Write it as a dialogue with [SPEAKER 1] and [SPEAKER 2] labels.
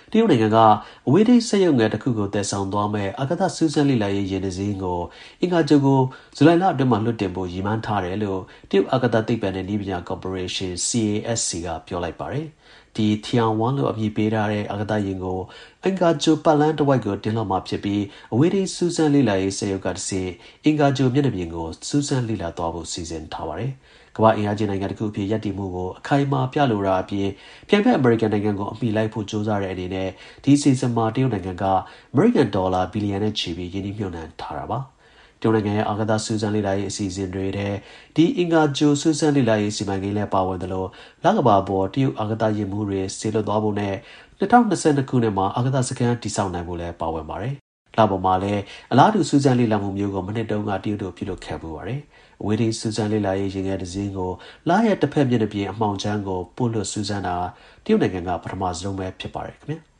[SPEAKER 1] တရုတ်နိုင်ငံကအဝေးထိန်းစက်ရုံငယ်တစ်ခုကိုတည်ဆောင်သွားမဲ့အာကာသစူးစမ်းလေ့လာရေးယာဉ်တစ်စင်းကိုအင်္ဂါဂြိုလ်ကိုဇူလိုင်လအတွင်းမှာလွှတ်တင်ဖို့ရည်မှန်းထားတယ်လို့တရုတ်အာကာသသိပ္ပံနဲ့နည်းပညာကော်ပိုရေးရှင်း CASC ကပြောလိုက်ပါတယ်။ဒီ Tianwen လို့အမည်ပေးထားတဲ့အာကာသယာဉ်ကိုအင်္ဂါဂြိုလ်ပတ်လမ်းတစ်ဝိုက်ကိုတင်လွှတ်မှာဖြစ်ပြီးအဝေးထိန်းစူးစမ်းလေ့လာရေးစက်ရုံကတစ်ဆင့်အင်္ဂါဂြိုလ်မျက်နှာပြင်ကိုစူးစမ်းလေ့လာသွားဖို့စီစဉ်ထားပါတယ်။ကမ္ဘာအင်အားကြီးနိုင်ငံတစ်ခုအဖြစ်ရပ်တည်မှုကိုအခိုင်အမာပြလိုတာအပြင်ပြိုင်ဖက်အမေရိကန်နိုင်ငံကိုအမိလိုက်ဖို့ကြိုးစားတဲ့အနေနဲ့ဒီစီစဉ်မှာတရုတ်နိုင်ငံကအမေရိကန်ဒေါ်လာဘီလီယံနဲ့ချီပြီးယင်းနှိမ့်ညွှန်နှံထားတာပါ။တရုတ်နိုင်ငံရဲ့အာကာသစူးစမ်းလေ့လာရေးအစီအစဉ်တွေထဲဒီအင်္ဂါဂြိုလ်စူးစမ်းလေ့လာရေးစီမံကိန်းလည်းပါဝင်သလိုလကမ္ဘာပေါ်တရုတ်အာကာသယာဉ်မှူးတွေစေလွှတ်သွားဖို့နဲ့2022ခုနှစ်မှာအာကာသစခန်းတည်ဆောက်နိုင်ဖို့လည်းပါဝင်ပါတယ်။လပေါ်မှာလည်းအလားတူစူးစမ်းလေ့လာမှုမျိုးကိုမနှစ်တုန်းကတရုတ်တို့ပြုလုပ်ခဲ့မှုပါတယ်။အဝေးထိန်းစူးစမ်းလေ့လာရေးယာဉ်ငယ်တစ်စင်းကိုလရဲ့တစ်ဖက်မျက်နှာပြင်အမှောင်ချမ်းကိုပို့လွှတ်စူးစမ်းတာတရုတ်နိုင်ငံကပထမဆုံးပဲဖြစ်ပါတယ်ခင်ဗျာ။